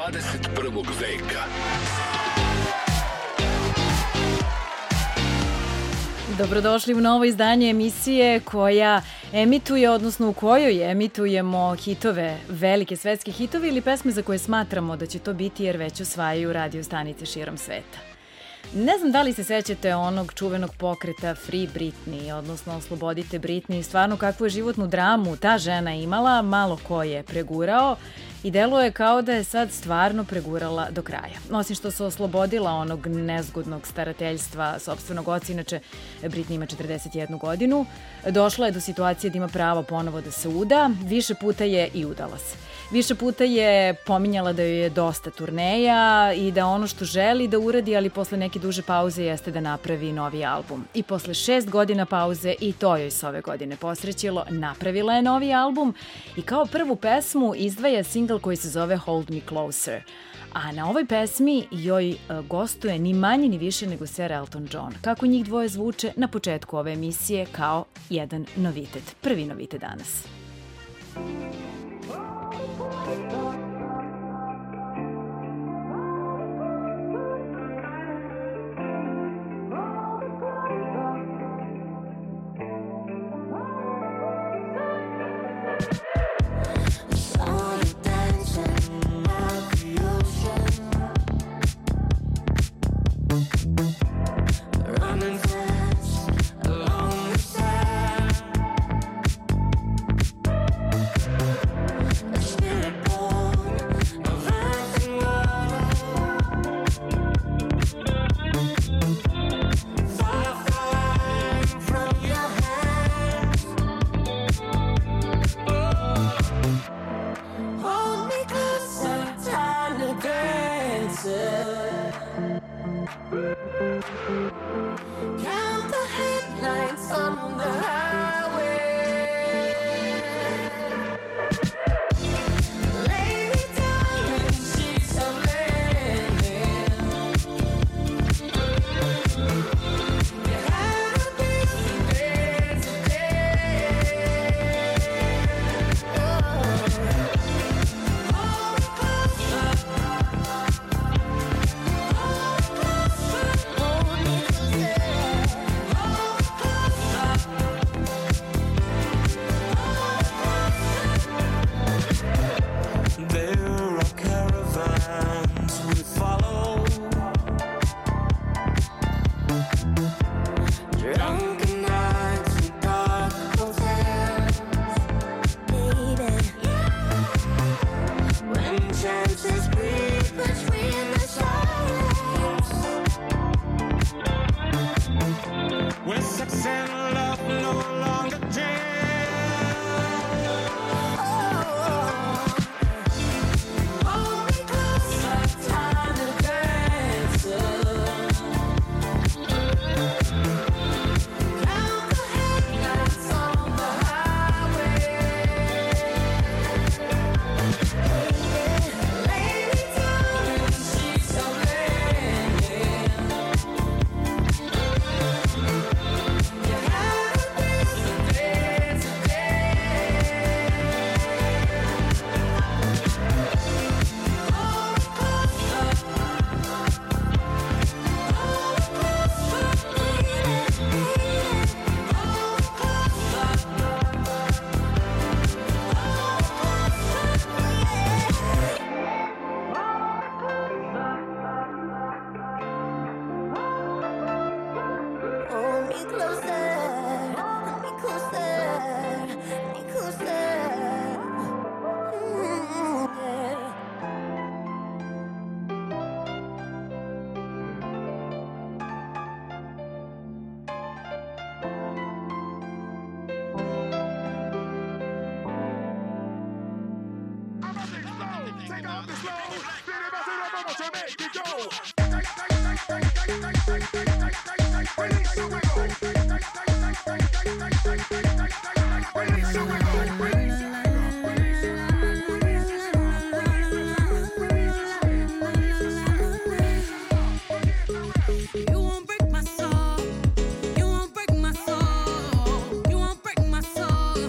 21. veka. Dobrodošli u novo izdanje emisije koja emituje, odnosno u kojoj emitujemo hitove, velike svetske hitove ili pesme za koje smatramo da će to biti jer već osvajaju radio stanice širom sveta. Ne znam da li se sećate onog čuvenog pokreta Free Britney, odnosno Oslobodite Britney, stvarno kakvu je životnu dramu ta žena imala, malo ko je pregurao i deluje kao da je sad stvarno pregurala do kraja. Osim što se oslobodila onog nezgodnog starateljstva sopstvenog oca, inače Britney ima 41 godinu, došla je do situacije da ima pravo ponovo da se uda, više puta je i udala se. Više puta je pominjala da joj je dosta turneja i da ono što želi da uradi, ali posle neke duže pauze jeste da napravi novi album. I posle 6 godina pauze, i to joj se ove godine posrećilo, napravila je novi album i kao prvu pesmu izdvaja singl koji se zove Hold Me Closer. A na ovoj pesmi joj gostuje ni manje ni više nego Sir Elton John. Kako njih dvoje zvuče na početku ove emisije kao jedan novitet. Prvi novitet danas.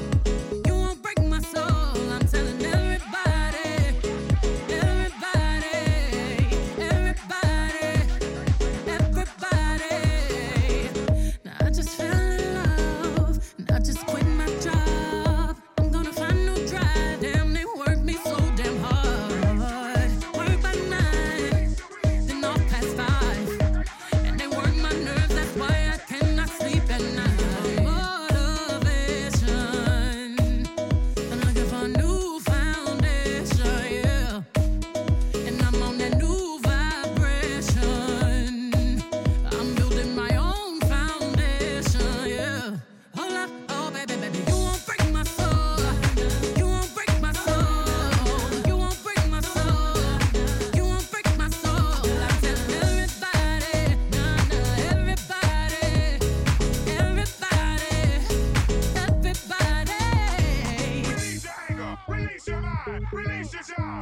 Everybody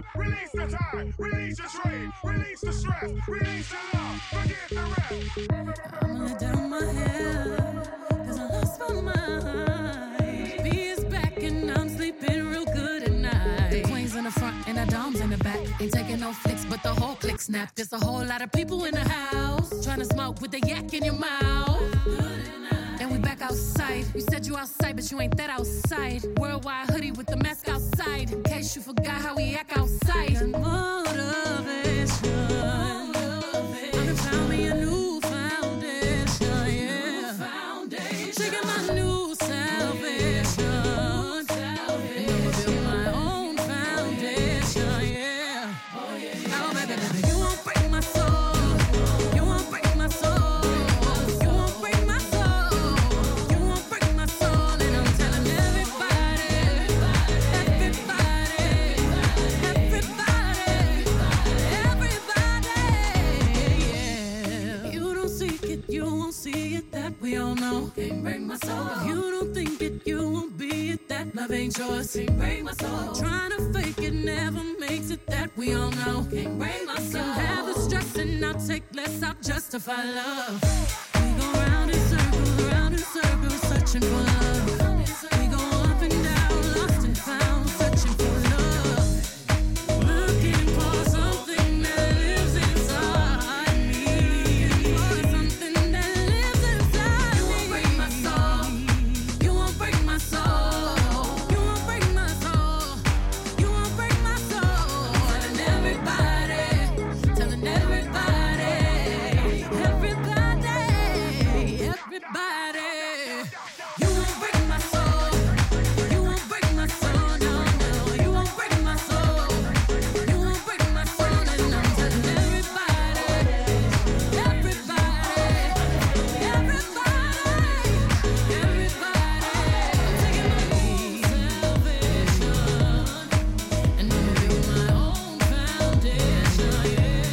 release the time, release your strain, release the stress, release the love, forget the rest. I'ma let down my hair, cause I lost my mind. B is back and I'm sleeping real good at night. The queens in the front and the doms in the back. Ain't taking no flicks, but the whole click snap. There's a whole lot of people in the house trying to smoke with the yak in your mouth. And we back outside. You said you outside, but you ain't that outside. Worldwide hoodie with the mask outside. In case you forgot how we act outside. Motivation. I done found me a new foundation, yeah. Shaking my new salvation. And I'ma build my own foundation, yeah. Now, baby, you won't break my soul. You won't break my soul. You won't break my soul. You won't break my soul. And I'm telling everybody, yeah. You don't seek it, you won't see it, that we all know. Can't break my soul. If you don't think it, you won't be it, that love ain't yours. Can't break my soul. Trying to fake it never makes it, that we all know. Can't break my soul. Can have the stress and I'll take less, I'll justify love. We go round in circles, searching for love. We go up and down, lost and found, searching for love. Looking for something that lives inside me. For something that lives inside me. You won't break my soul. You won't break my soul. You won't break my soul. You won't break my soul. Telling everybody, telling everybody, everybody. You won't break my soul. You won't break my soul. No, no. You won't break my soul. You won't break my soul. And I'm telling everybody, everybody, taking my own salvation. And I'ma build my own foundation,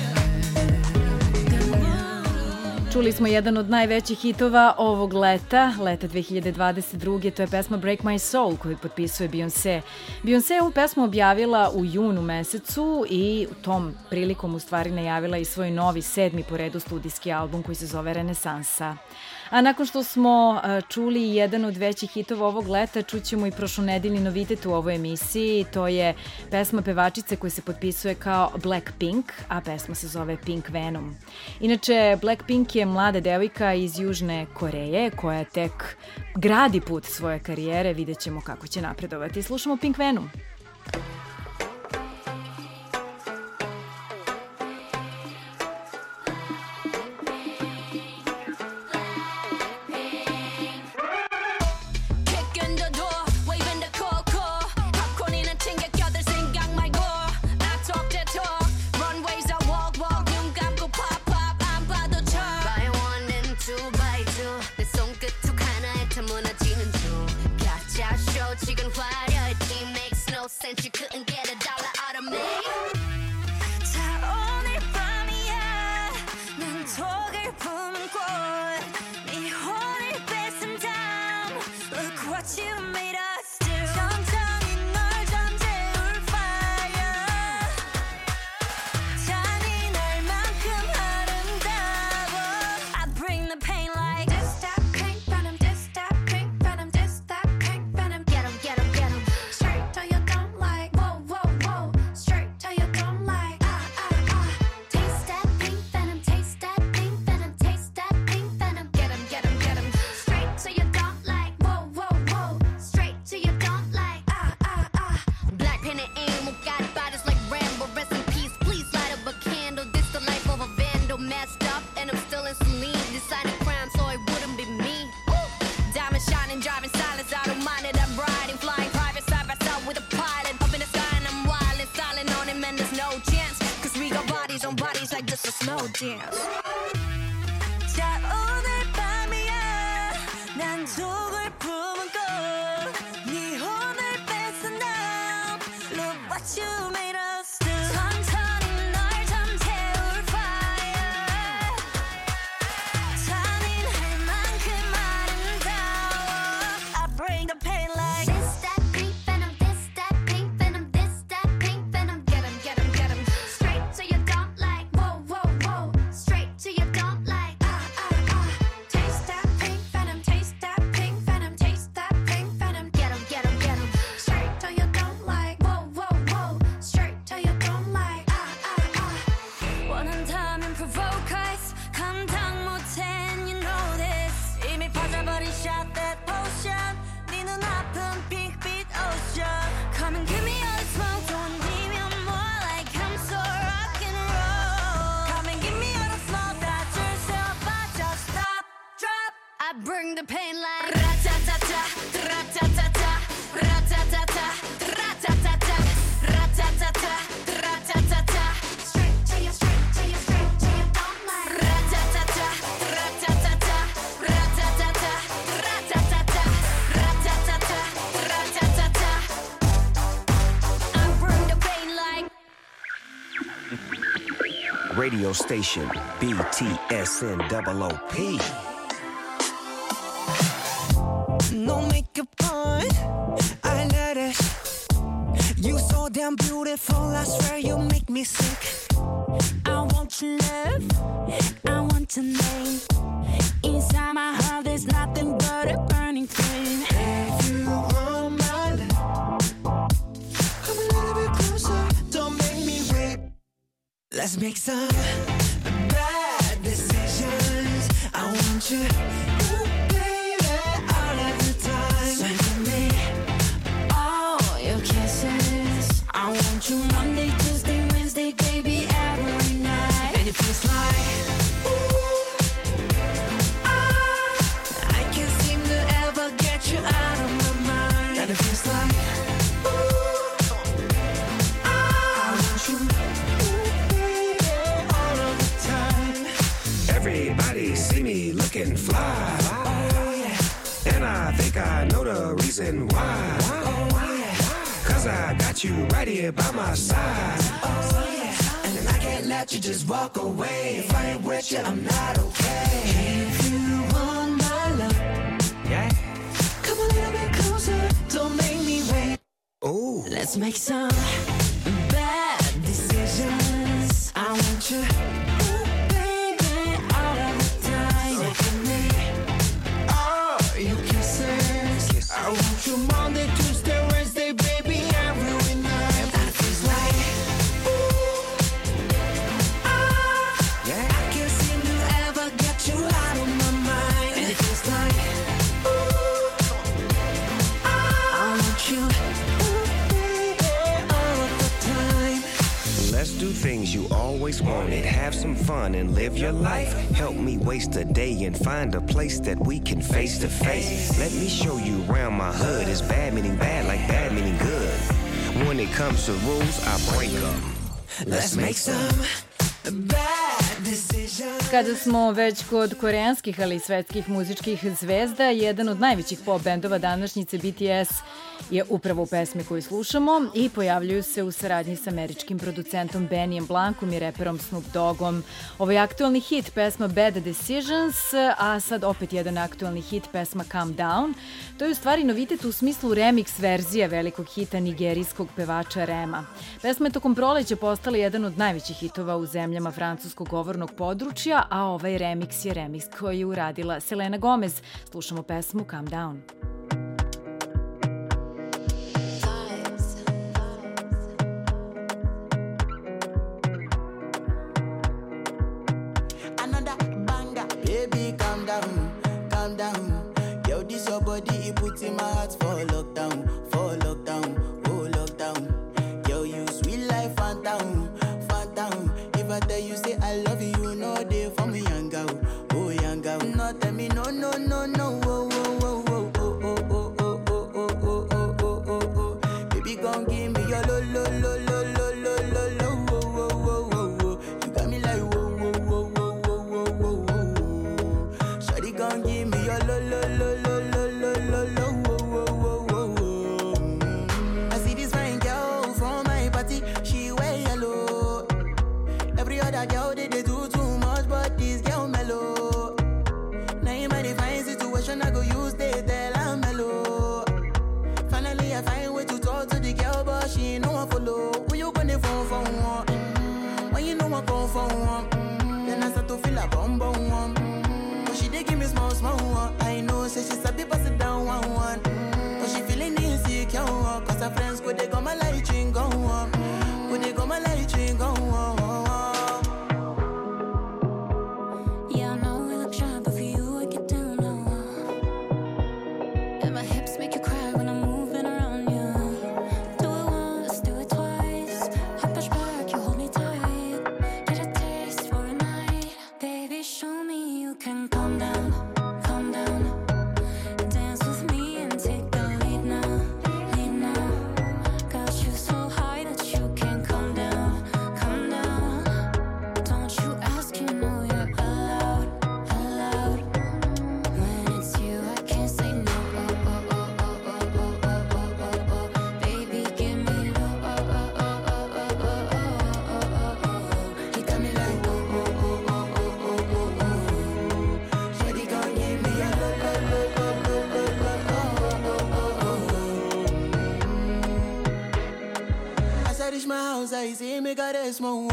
yeah. Čuli smo jedan od najvećih hitova ovog leta 2022. To je pesma Break My Soul koju potpisuje Beyoncé. Beyoncé je ovu pesmu objavila u junu mesecu i tom prilikom u stvari najavila i svoj novi 7. po redu studijski album koji se zove Renesansa. A nakon što smo čuli jedan od većih hitova ovog leta, čućemo i prošlonedeljni novitet u ovoj emisiji. To je pesma pevačice koja se potpisuje kao Blackpink, a pesma se zove Pink Venom. Inače, Blackpink je mlada devojka iz Južne Koreje koja tek gradi put svoje karijere. Vidjet ćemo kako će napredovati. Slušamo Pink Venom. Since you couldn't get $1 out of me. 자 오늘 밤이야 난 독을 품고 네 혼을 뺏은 다음 Look what you made us do. 천천히 널 잠재울 fire. 잔인할만큼 아름다워. I bring the pain like this that pink venom, this that pink venom, this that pink venom. Get 'em, get 'em, get 'em. Straight till you don't. Straight till you don't like. Taste that pink venom, taste that pink venom, taste that pink venom. Get 'em, get 'em, get 'em. Straight till you don't like. Straight till you don't like. Black pen and aim, got bodies like Rambo. Rest in peace, please light up a candle. This the life of a vandal, messed up, and I'm still in some lean. Deciding crime, so it wouldn't be me. Diamond shining, driving silence, I don't mind it. I'm riding, flying private side by side with a pilot. Up in the sky and I'm wild and styling on him, and there's no chance. Cause we got bodies on bodies like this a slow dance. 자 오늘 밤이야 난 독을 품고 네 혼을 뺏은 다음 Look what you made us do. 천천히 널 잠재울 fire. 잔인할 만큼 아름다워. I bring the pain like this that pink venom, this that pink venom, this that pink venom. Get 'em, get radio station, BTSNOOP. No makeup on, I let it. You so damn beautiful, I swear you make me sick. I want your love, I want your name. Inside my heart there's nothing but a burning flame. If you want my love, come a little bit closer, don't make me wait. Let's make some bad decisions. I want you, ooh, baby, all of the time. So give me all your kisses. I want you Monday, Tuesday, Wednesday, baby, every night. And it feels like, ooh, I can't seem to ever get you out of my mind. And it feels like, ooh, I want you, ooh, baby, all of the time. Everybody see me looking fly. Oh yeah, And I think I know the reason why. oh yeah, Cause I got you right here by my side. oh yeah. And I can't let you just walk away. If I ain't with you, I'm not okay. If you want my love, Yeah. come a little bit closer, don't make me wait. Ooh. Let's make some bad decisions. I want you, ooh, baby, all of the time. So give me all your kisses. I want you Monday, Tuesday, Wednesday, baby, every night. And it feels like, ooh, Yeah. I can't seem to ever get you out of my mind. And it feels like, ooh, I want you, ooh, baby, all of the time. Let's do things you always wanted. Have some fun and live your life. Help me waste a day and find a place that we can face to face. Let me show you around my hood. It's bad meaning bad like bad meaning good. When it comes to rules, I break them. Let's make some bad decisions. Kada smo već kod koreanskih, ali i svetskih muzičkih zvezda, jedan od najvećih pop bendova današnjice, BTS, je upravo u pesmi koju slušamo i pojavljuju se u saradnji sa američkim producentom Bennyem Blankom i reperom Snoop Doggom. Ovo je aktualni hit, pesma Bad Decisions, a sad opet jedan aktualni hit, pesma Calm Down. To je u stvari novitet u smislu remix verzije velikog hita nigerijskog pevača Rema. Pesma je tokom proleća postala jedan od najvećih hitova u zemljama francuskog govornog područja, a ovaj remix je remix koji je uradila Selena Gomez. Slušamo pesmu Calm Down. Another banger, baby, calm down, calm down. Yo, this your body, it puts in my heart for lockdown, oh lockdown. Yo, you sweet life, phantom, phantom. If I tell you say I love you, no day for me, young girl, oh young girl. No tell me no, no, no, no, oh, oh, oh, oh, oh, oh, oh, oh, oh, oh, oh, oh, oh, oh, oh. Baby, gon' give me your lo, lo, lo, lo, lo, lo, lo, lo, oh, oh, oh, oh, oh. You got me like whoa, whoa, whoa, whoa, whoa, whoa, whoa, whoa. Shawty gon' give me your lo, lo, lo, lo, lo, lo, lo, lo, oh, oh, oh, oh, oh. I see this fine girl from my party, she wear yellow. Every other girl they do too much, but this girl mellow. Now in my divine situation, I go use they tell I'm mellow. Finally, I find way to talk to the girl, but she ain't no one follow. Who you gonna phone for one? When you know I come for one, then I start to feel a bum bum one. But she dey give me small small one. I know, say she sabi pass it down one one. But she feeling insecure, cause her friends go they go my light ring go on. Go they go my light ring go on. Yeah, I know we look shy, but for you I get down low. And my hips make you cry when I'm moving around you. Do it once, do it twice. I push back, you hold me tight. Get a taste for a night. Baby, show me you can calm down, calm down. Dance with me and take the lead now, lead now. Got you my house, I say, make her rest more.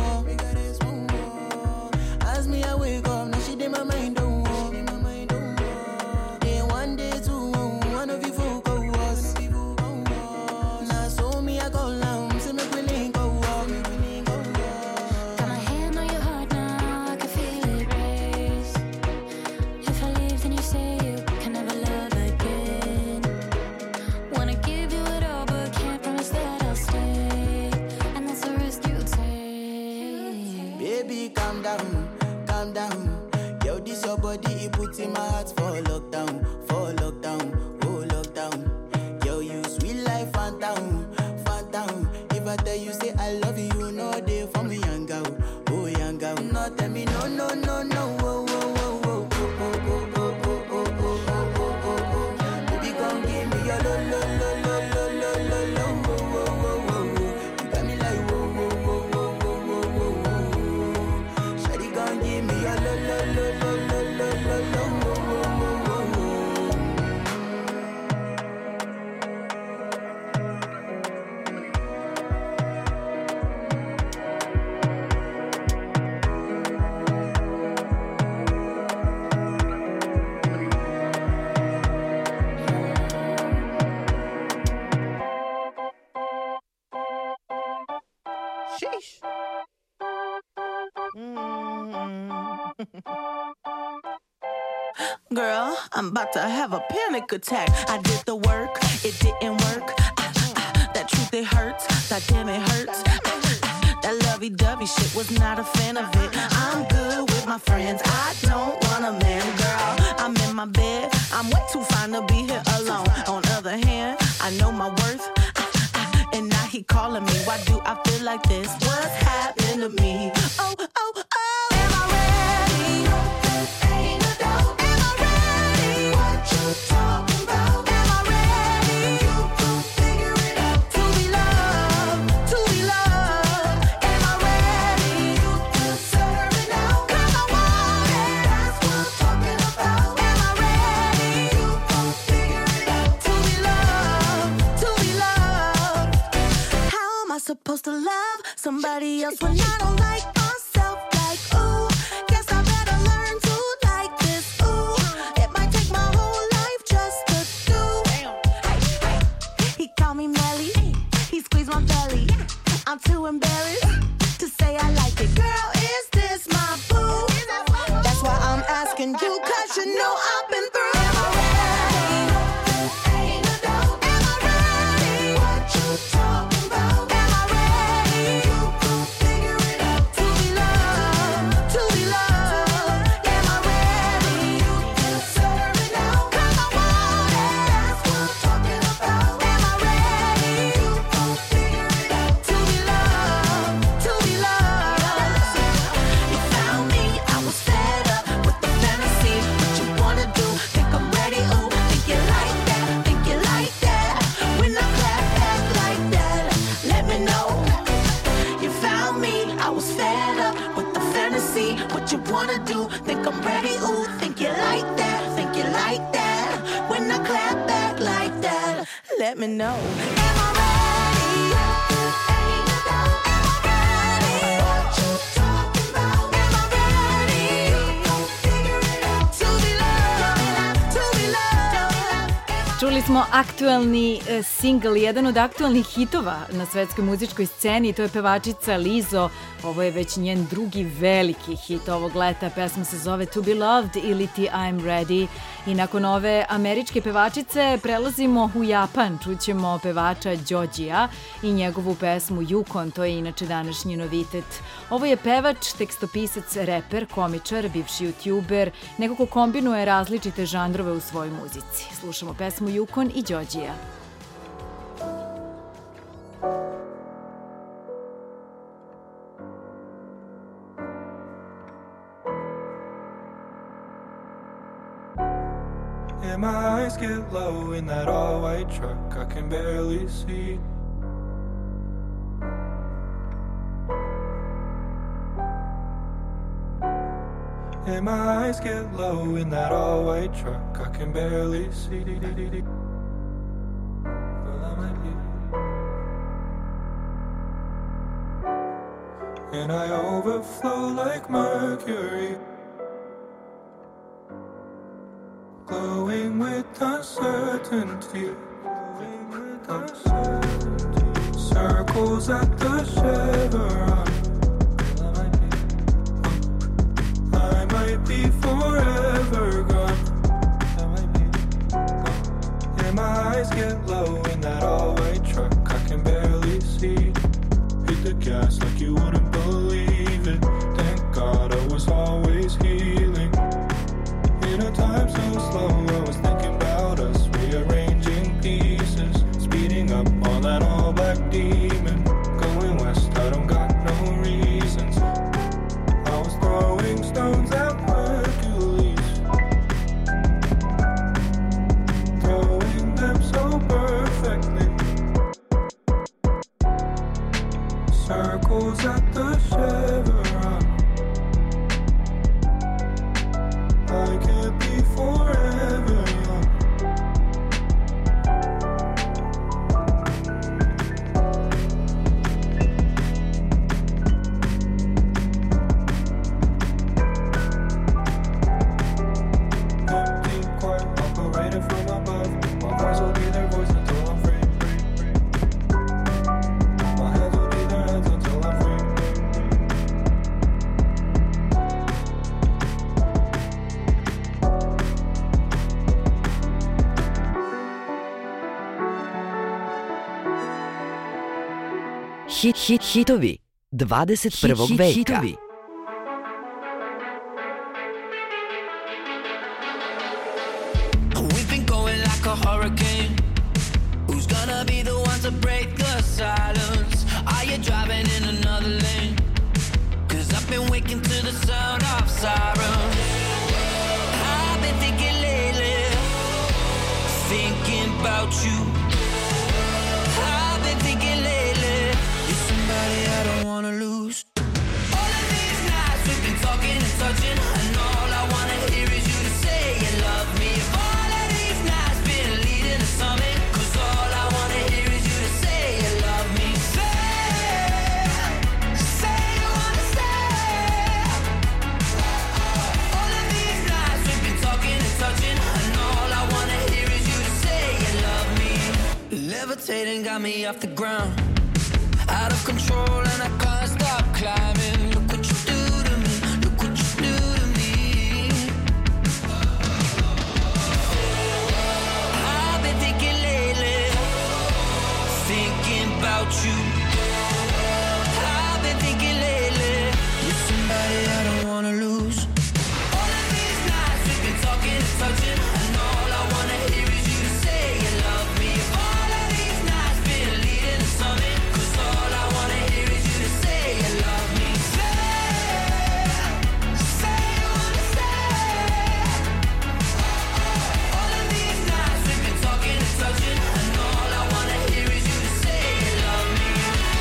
As me, I wake up, now she did my mind don't walk. Then one day, two, one of you folk go us. Now so me, I go down, say make we link go walk. Got my hand on your heart now, I can feel it race. If I leave, then you say you can never love again. Wanna give you it all, but can't promise that I'll stay. And that's the risk you take. Baby, calm down, calm down. Yo, this your body, it puts in my heart for lockdown, oh lockdown. Yo, you sweet life, phantom, phantom. If I tell you say I love you, no day for me, young girl, oh young girl. No, tell me no, no, no, no, oh, oh, oh, oh, oh, oh, oh, oh, oh, oh, oh, oh, oh. Baby, come give me your lo, lo, lo, lo, lo, lo, lo, lo, oh, oh, oh, oh. You got me like whoa, whoa, whoa, whoa, whoa, whoa, whoa, whoa. Shawty, come give me your lo, lo, lo, lo, lo, lo, lo, lo, oh, oh, oh, oh, oh. Sheesh. Girl, I'm about to have a panic attack. I did the work, it didn't work. That truth, it hurts. That damn, it hurts. That lovey-dovey shit, was not a fan of it. I'm good with my friends, I don't want a man, girl. I'm in my bed, I'm way too fine to be here alone. On other hand, I know my worth. And now he calling me, why do I feel like this? What's happened to me? Oh, oh, oh. Am I ready? Ain't no doubt. Am I ready? What you talking about? Am I ready? You gon' figure it out. To be loved, to be loved. Am I ready? You deserve it now. 'Cause I want it. That's what I'm talking about. Am I ready? You gon' figure it out. To be loved, to be loved. How am I supposed to love somebody else when I don't like myself? Like, ooh, guess I better learn to like this. Ooh, it might take my whole life just to do. Hey, hey. He called me Melly, he squeezed my belly. I'm too embarrassed to say I like it. Girl, is this my boo? That's why I'm asking you, 'cause you know I've been through. Am I ready? Ain't no doubt. Am I ready? What you talking about? Am I ready? You gon' figure it out. To be loved, to be loved. Am I ready? You deserve it now. 'Cause I want it. That's what I'm talking about. Am I ready? You gon' figure it out. To be loved, to be loved. You found me, I was fed up with the fantasy. What you wanna do? Think I'm ready? Ooh, think you like that? Think you like that? When I clap back like that, let me know. You found me, I was fed up with the fantasy. What you wanna do? Think I'm ready? Ooh, think you like that? Think you like that? When I clap back like that, let me know. Am I ready? Ain't no doubt. Am I ready? What you talking about? Am I ready? You gon' figure it out. To be loved, to be loved. Čuli smo aktuelni singl, jedan od aktuelnih hitova na svetskoj muzičkoj sceni, to je pevačica Lizzo. Ovo je već njen drugi veliki hit ovog leta, pesma se zove To Be Loved ili ti I'm Ready. I nakon ove američke pevačice prelazimo u Japan, čućemo pevača Joji-a i njegovu pesmu Yukon, to je inače današnji novitet. Ovo je pevač, tekstopisac, reper, komičar, bivši youtuber, neko ko kombinuje različite žanrove u svojoj muzici. Slušamo pesmu Yukon i Joji-a. And my eyes get low in that all-white truck, I can barely see. And my eyes get low in that all-white truck, I can barely see. Well, I might be. and I overflow like mercury, glowing with uncertainty, circles at the chevron. I might be forever gone. Yeah, my eyes get low in that all-white truck. I can barely see. Hit the gas like you wouldn't believe it. Thank God I was always healing. In a time so slow, I was thinking about us, rearranging pieces, speeding up on that all-black demon. Going west, I don't got no reasons. I was throwing stones at Hercules, throwing them so perfectly. Circles at the chevron. I can't be forever young. Empty, quiet, operated from above. My voice will be their voice until I'm free. My hands will be their hands until I'm free. Hitovi 21. veka. We've been going like a hurricane. Who's gonna be the one to break the silence? Are you driving in another lane? 'Cause I've been waking to the sound of sirens. I've been thinking lately, thinking about you. I've been thinking lately, you're somebody I don't wanna lose. All of these nights we've been talking and touching, and all I wanna hear is you to say you love me. All of these nights been leading to something, 'cause all I wanna hear is you to say you love me. Say you wanna say. All of these nights we've been talking and touching, and all I wanna hear is you to say you love me. Levitating got me off the ground, out of control, and I can't stop climbing. Look what you do to me, look what you do to me. I've been thinking lately, thinking about you. I've been thinking lately, you're somebody I don't wanna lose. All of these nights we've been talking and touching, and all I wanna hear is you to say you love me. All of these nights been leading to something, 'cause all I wanna hear is you to say you love me. Say you wanna say. All of these nights we've been talking and touching, and all I wanna hear is you to say you love me.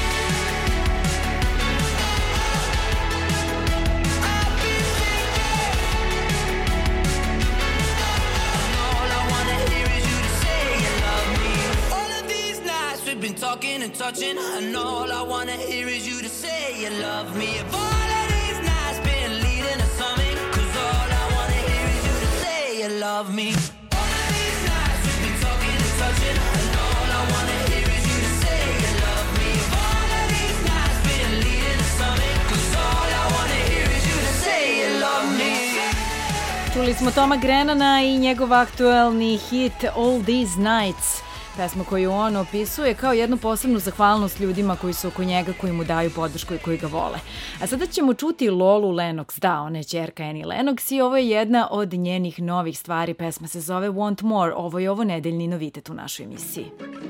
I've been thinking, and all I wanna hear is you to say you love me. All of these nights we've been talking and touching, and all I wanna hear is you to say you love me. If all of these nights been leading to something, 'cause all I wanna hear is you to say you love me. All of these nights we've been talking and touching, and all I wanna hear is you to say you love me. If all of these nights been leading to something, 'cause all I wanna hear is you to say you love me. Čuli smo Toma Grenana i njegov aktuelni hit All These Nights, pesma koju on opisuje kao jednu posebnu zahvalnost ljudima koji su oko njega, koji mu daju podršku i koji ga vole. A sada ćemo čuti Lolu Lennox, da, ona je ćerka Annie Lennox i ovo je jedna od njenih novih stvari, pesma se zove Want More, ovo je nedeljni novitet u našoj emisiji.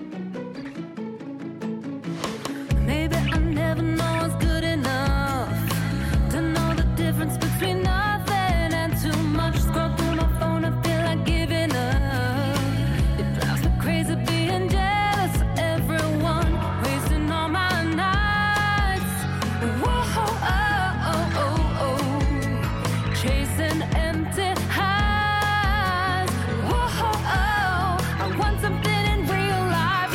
Maybe I never know what's good enough to know the difference between nothing and too much. Scroll through my phone, I feel like giving up. It drives me crazy being jealous of everyone, wasting all my nights. Whoa, oh, oh, oh, oh. Chasing empty highs. Whoa, oh, I want something in real life.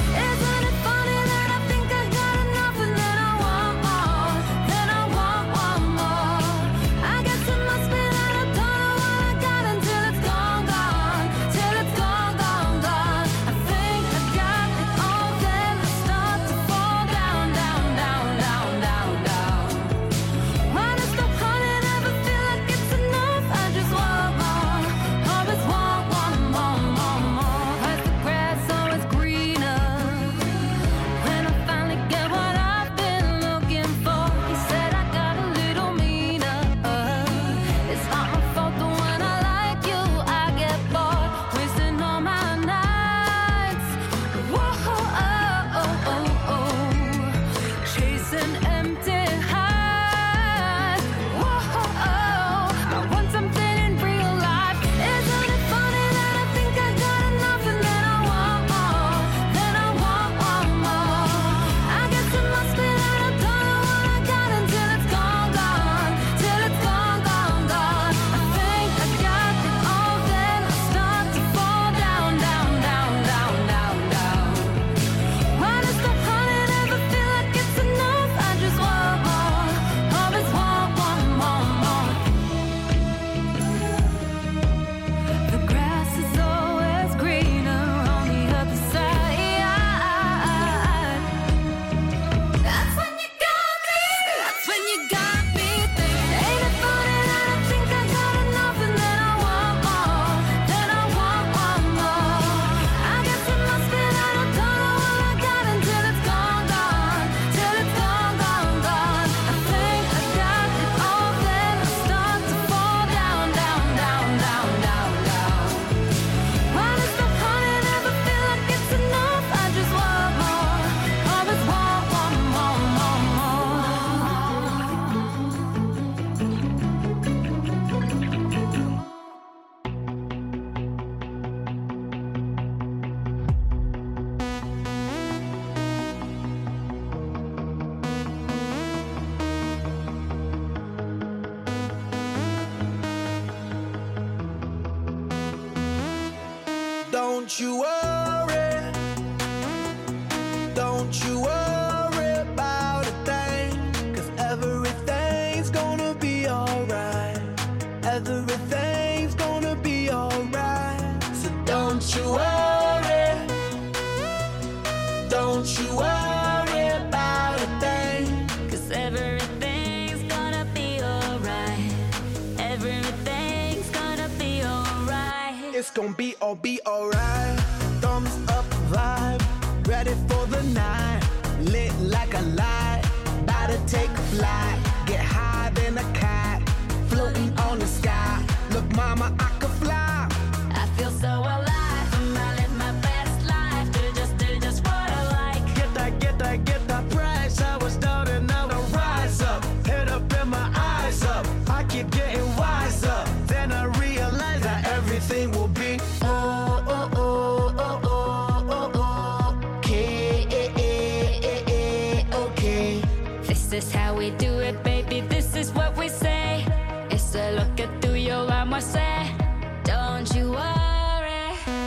you worry about a thing. 'Cause everything's gonna be alright. Everything's gonna be alright. It's gonna be alright. Thumbs up vibe, ready for the night. Lit like a light, about to take a flight. Get higher than a cat, floating on the sky. Look, mama, I could fly. I feel so alive. I live my best life. Do just what I like. Get that price. I was down and now I rise up. Head up and my eyes up. I keep getting wiser. Then I realize that everything will be okay. This is how we do it, baby. This is what we say. It's a look at through your arm, I say. Don't you worry.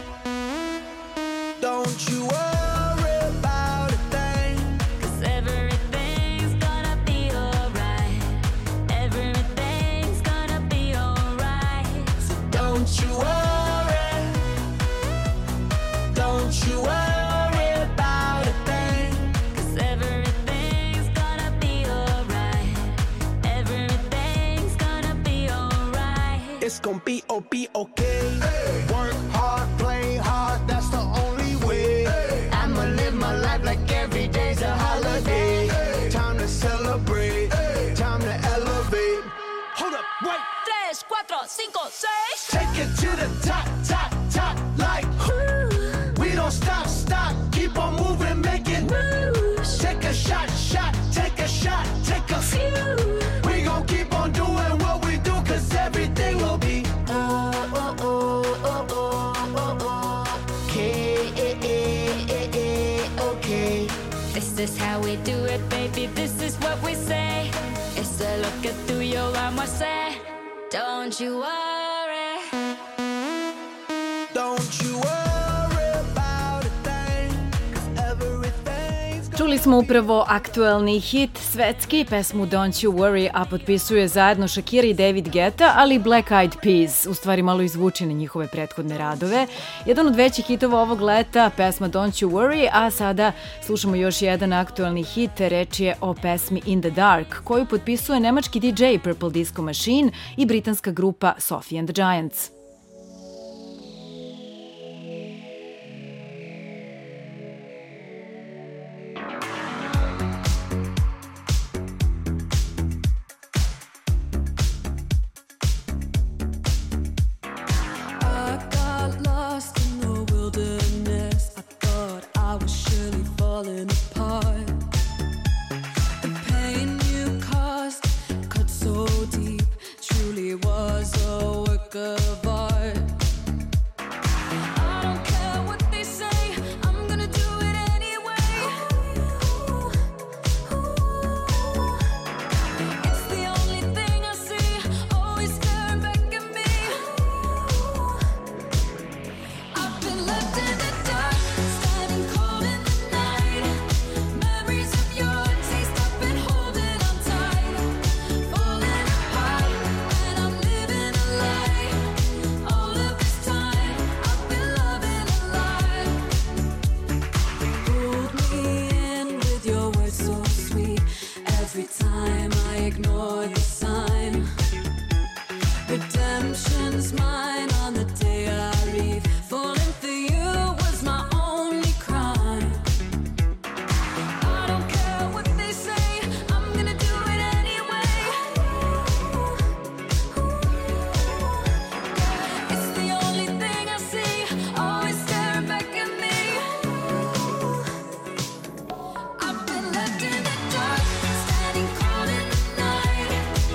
Don't you worry about a thing. 'Cause everything's gonna be alright. Everything's gonna be alright. So don't you worry. Don't you worry about a thing. 'Cause everything's gonna be alright. Everything's gonna be alright. It's gonna be okay. Work hard, play hard, that's the only way. I'ma live my life like every day's a holiday. Time to celebrate, time to elevate. Hold up, wait. 3, 4, 5, 6. Take it to the top, top, top, like we don't stop, keep on moving, make it moves. Take a shot, take a shot, take a few. We gon' keep on doing what we do, 'cause everything will be okay. This is how we do it, baby. This is what we say. It's a look at through your arm, I say. Don't you worry. Don't you worry about a thing, 'cause everything's gonna Čuli smo upravo aktuelni hit svetski, pesmu Don't You Worry, a potpisuje zajedno Shakira i David Guetta, ali i Black Eyed Peas, u stvari malo izvučene njihove prethodne radove. Jedan od većih hitova ovog leta, pesma Don't You Worry, a sada slušamo još jedan aktuelni hit, reč je o pesmi In the Dark, koju potpisuje nemački DJ Purple Disco Machine i britanska grupa Sophie and the Giants. I got lost in the wilderness. I thought I was surely falling apart. The pain you caused cut so deep, truly was a work of art. I don't care what they say, I'm gonna do it anyway. It's the only thing I see, always staring back at me. I've been left in the dark, standing cold in the night. Memories of your taste, I've been holding on tight. Falling apart, and I'm living a lie. All of this time, I've been loving a lie. Pulled me in with your words so sweet. Every time I ignore the sign. Redemption's mine on the day I leave. Falling for you was my only crime. I don't care what they say, I'm gonna do it anyway. It's the only thing I see, always staring back at me. I've been left in the dark, standing cold in the night.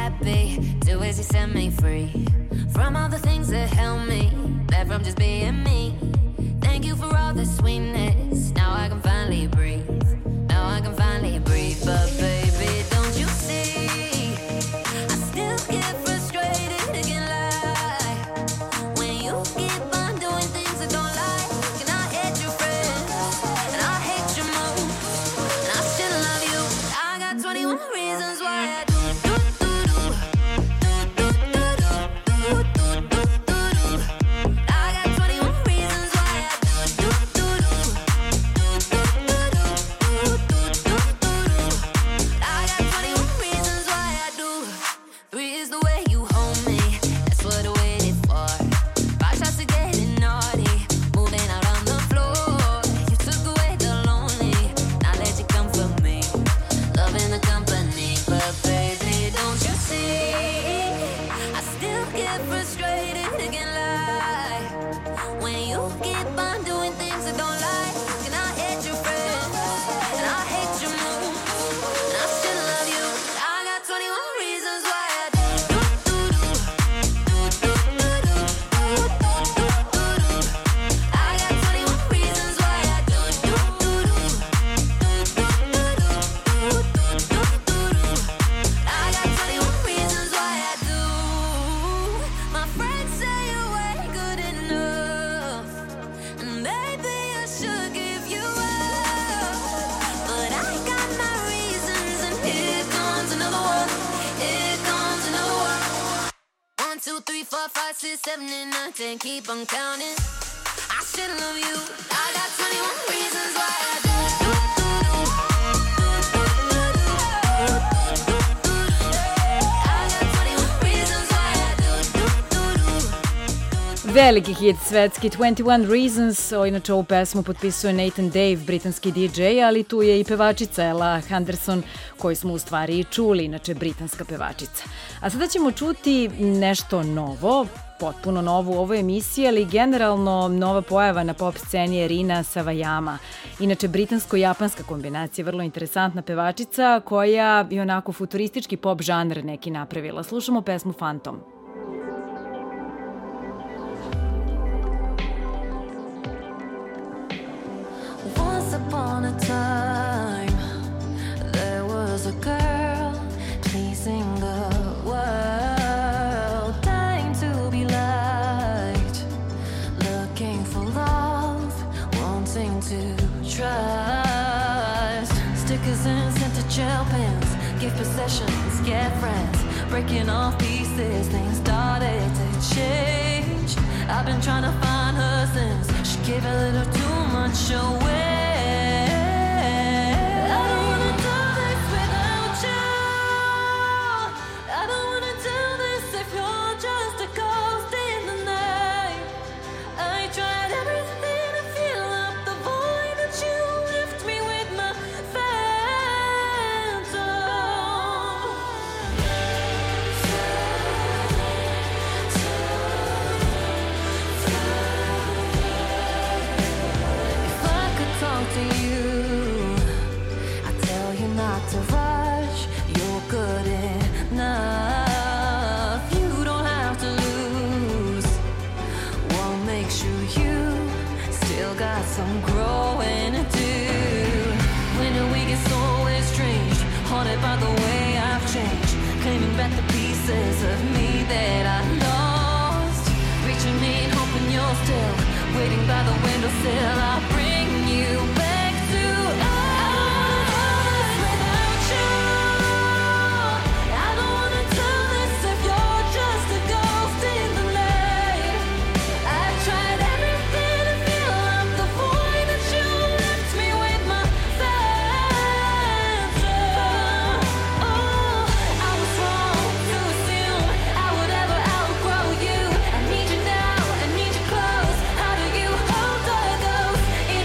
happy. Do as you set me free from all the things that held me back from just being me. Thank you for all the sweetness. Now I can finally breathe. Now I can finally breathe. But baby, don't you see? I still get frustrated again, lie when you keep on doing things I don't like. And I hate your friends, and I hate your moves, and I still love you. I got 21 reasons why I do. Keep on counting. I still love you. I got 21 reasons why I do. I got 21 reasons why I do. Veliki hit svetski 21 Reasons, inače ovu pesmu potpisuje Nathan Dave, britanski DJ, ali tu je i pevačica Ella Henderson, koju smo u stvari i čuli, inače britanska pevačica. A sada ćemo čuti nešto novo, potpuno novu u ovoj emisiji, ali generalno nova pojava na pop sceni je Rina Sawayama. Inače, britansko-japanska kombinacija, vrlo interesantna pevačica koja je onako futuristički pop žanr neki napravila. Slušamo pesmu Phantom. Once upon a time, there was a girl pleasing the world, dying to be liked, looking for love, wanting to trust. Stickers and scented gel pens, give possessions, get friends, breaking off pieces, things started to change. I've been trying to find her since she gave a little too much away. I don't wanna do this without you. I don't wanna do this if you're just a ghost in the night. I tried everything to fill up the void that you left me with my If I could talk to you, I tell you not to rush. You're good enough. You don't have to lose. What makes you still got some growing to do. When do we get so estranged, haunted by the way I've changed, claiming back the pieces of me that I lost, reaching me and hoping you're still waiting by the windowsill. I'll bring you back to us without you. I don't wanna do this if you're just a ghost in the night. I tried everything to fill up the void that you left me with my phantom. Oh, I was wrong to assume I would ever outgrow you. I need you now, I need you close. How do you hold a ghost in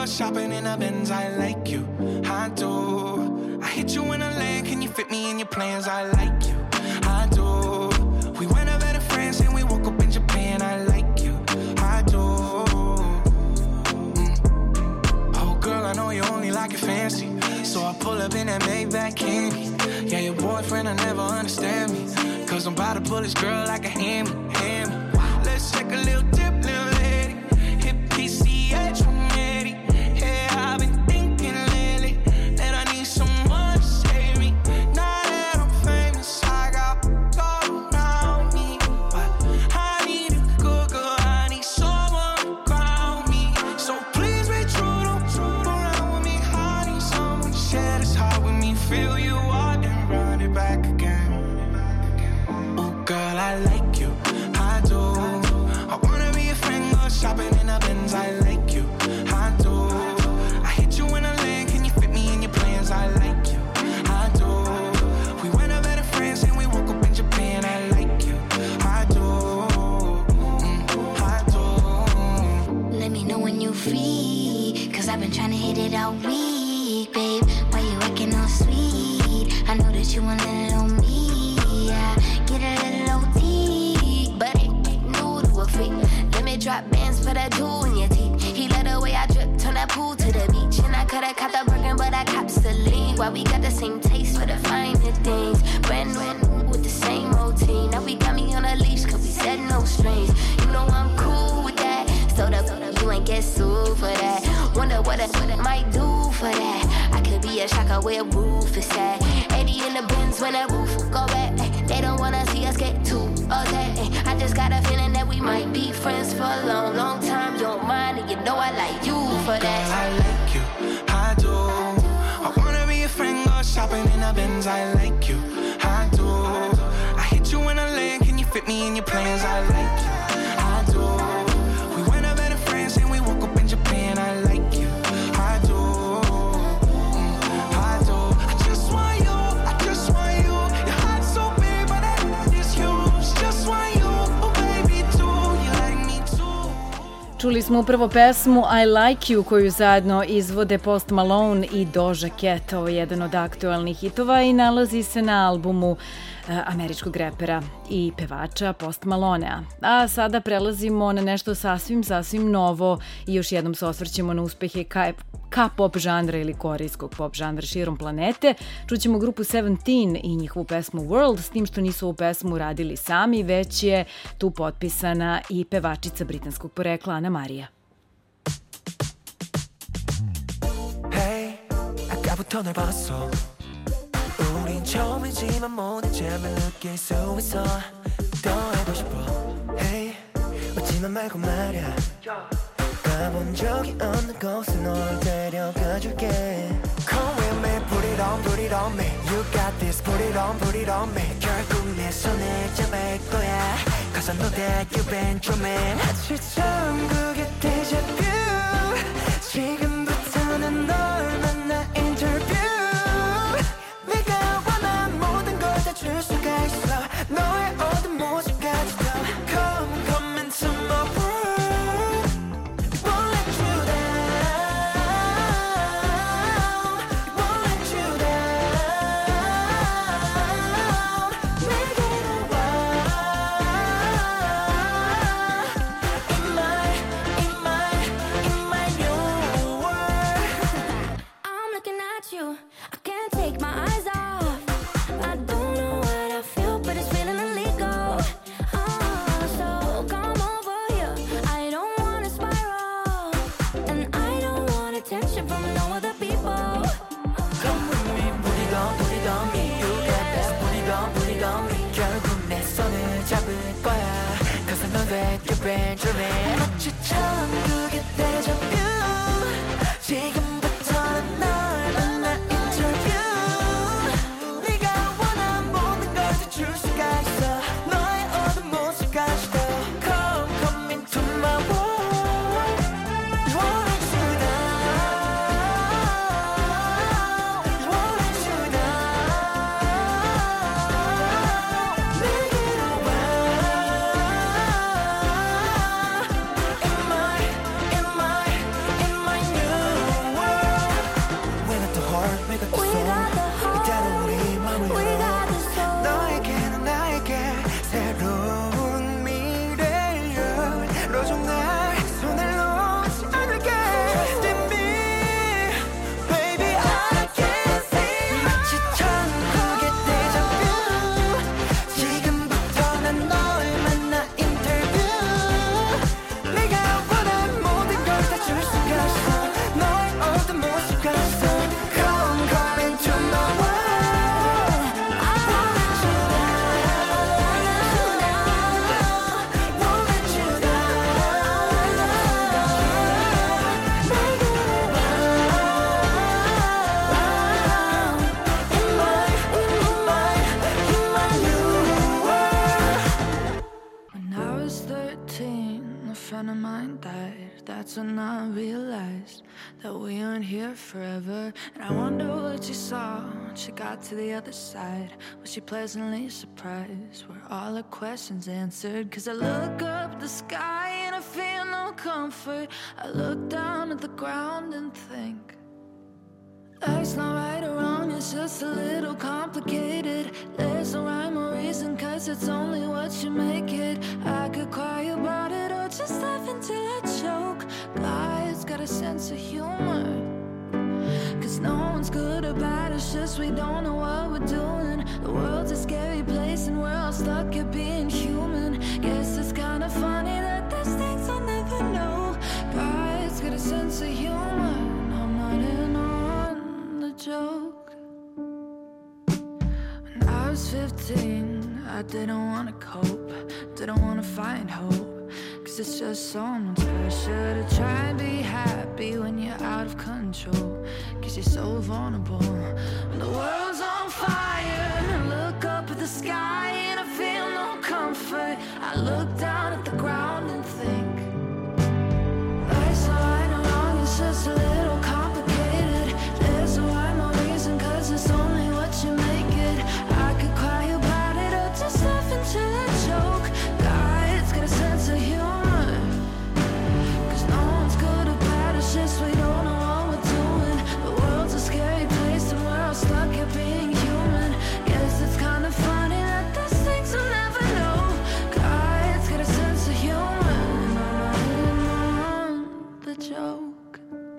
shopping in a Benz, I like you, I do. I hit you in a lane, can you fit me in your plans? I like you, I do. We went over to France and we woke up in Japan, I like you, I do. Oh girl, I know you only like it fancy, so I pull up in that Maybach candy. Yeah, your boyfriend will never understand me, cause I'm about to pull this girl like a hammy. Let's take a little dip, little lady. Hit PCH from Eddie. Yeah, I've been thinking lately that I need someone to save me. Now that I'm famous, I got gold around me, but I need a good girl, I need someone to ground me. So please be true, don't around with me. I need someone to share this heart with me. Feel you out and run it back again. Oh girl, I like you, I do. I wanna be a friend, go shopping in a Benz, I like you, I do. I hit you in a lane, can you fit me in your plans? I like you, I do. We went over to France and we woke up in Japan, I like you, I do, I do. Let me know when you free, cause I've been trying to hit it all week, babe. Why you acting all sweet? I know that you want a little on me, yeah. Get a little OT, but it ain't new to a freak. Let me drop bands for that jewel in your teeth. He let the way I drip, turn that pool to the beach. And I coulda caught the Birkin, but I copped the lead. Why we got the same taste for the finer things. Brand new with the same routine. Now we got me on a leash, cause we said no strings. You know I'm cool with that. Sold up, you ain't get sued for that. Wonder what I might do for that. I could be a shocker where roof is at. 80 in the Benz when that roof go back. They don't wanna see us get too upset. I just got a feeling that we might be friends for a long, long time. You don't mind, and you know I like you for that. Girl, I like you, I do. I wanna be a friend, go shopping in a Benz, I like you, I do. I hit you in a lane, can you fit me in your plans? I like you, I do. We went over to France and we woke up in Japan, I like you, I do, I do. I just want you, I just want you. Your heart's so big, but that is huge. Just want you, oh baby, too. You like me too. Čuli smo upravo pesmu I Like You koju zajedno izvode Post Malone i Doja Cat. Ovo je jedan od aktualnih hitova i nalazi se na albumu američkog repera i pevača Post Malonea. A sada prelazimo na nešto sasvim novo i još jednom se osvrćemo na uspehe K-pop žanra ili korejskog pop žanra širom planete. Čućemo grupu Seventeen i njihovu pesmu World, s tim što nisu ovu pesmu radili sami, već je tu potpisana i pevačica britanskog porekla Ana Marija. Hey, 아까부터 널 봤어. 우린 처음이지만 모든 점을 느낄 수 있어. 더 알고 싶어. Hey, 웃지만 말고 말야. 가본 적이 없는 곳에 널 데려가줄게. Come with me, put it on me. You got this, put it on me. 결국 내 손을 잡을 거야. Cause I know that you've been dreaming. 아침처럼 그게 deja vu. 지금부터는 널 만나 인터뷰. 내가 원한 모든 걸 다 줄 수가 있어. 너의 모든 모습까지도. Come into my world. Won't let you down. Won't let you down. 내게로 와. In my new world. I'm looking at you, I can't take my eyes off. I don't know what I feel, but it's feeling illegal. So come over here. I don't wanna spiral, and I don't want attention from no other people. Come with me, put it on me. You got this, put it on me. 결국 내 손을 잡을 거야. Cause I know that you've been dreaming. 마치처럼 그게 deja vu. 지금부터는 널 만나 인터뷰. 네가 원한 모든 걸 다 줄 수가 있어. 너의 어두운 모습까지도. Come into my world. Won't let you down. Won't let you down. 내게로 와. In my realized that we aren't here forever. And I wonder what she saw when she got to the other side. Was she pleasantly surprised? Were all her questions answered? 'Cause I look up at the sky and I feel no comfort. I look down at the ground and think, life's not right or wrong, it's just a little complicated. There's no rhyme or reason, 'cause it's only what you make it. I could cry about it or just laugh until I choke. God's got a sense of humor, 'cause no one's good or bad, it's just we don't know what we're doing. The world's a scary place and we're all stuck at being human. Guess it's kind of funny that there's things I'll never know. God's got a sense of humor, and I'm not in on the joke. When I was 15, I didn't want to cope, didn't want to find hope, 'cause it's just so much pressure to try and be happy when you're out of control, 'cause you're so vulnerable. When the world's on fire and I look up at the sky and I feel no comfort, I look down at the ground and think, life's not right or wrong, it's just a little complicated. There's no rhyme or reason, 'cause it's only what you make it. I could cry about it or just laugh until I choke. God's got a sense of humor, 'cause no one's good or bad, it's just we don't know what we're doing. The world's a scary place and we're all stuck at being human. Guess it's kind of funny that there's things we'll never know. God's got a sense of humor, and I'm not in on the joke.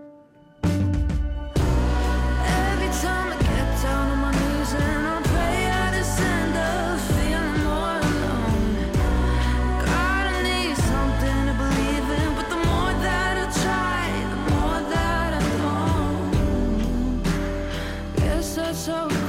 Every time I get down on my knees and I pray, I just end up feeling more alone. God, I need something to believe in, but the more that I try, the more that I don't. Guess that's how it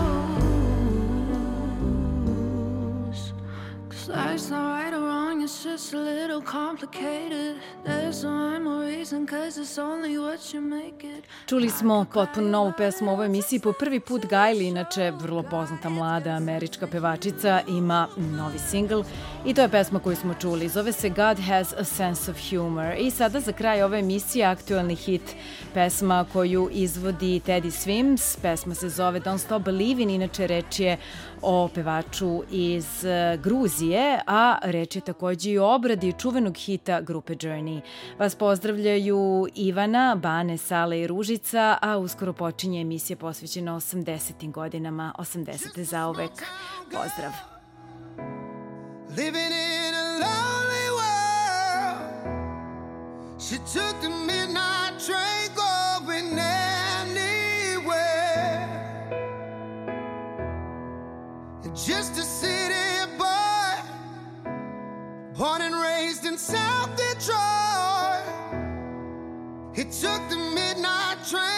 goes. 'Cause life's not right or wrong, it's just a little complicated. There's no rhyme or reason, 'cause it's only what you make it. Čuli smo potpuno novu pesmu u ovoj emisiji. Po prvi put Kylie, inače vrlo poznata mlada američka pevačica, ima novi singl i to je pesma koju smo čuli. Zove se God Has a Sense of Humor. I sada za kraj ove emisije aktuelni hit, pesma koju izvodi Teddy Swims. Pesma se zove Don't Stop Believin', inače reč je o pevaču iz Gruzije, a reč je takođe i o obradi čuvenog hita grupe Journey. Vas pozdravljaju Ivana, Bane, Sale i Ružica, a uskoro počinje emisija posvećena 80. godinama, 80. zauvek. Pozdrav! Living in a lonely world, she took the midnight train going anywhere. Just a city boy, born and raised in South Detroit. He took the midnight train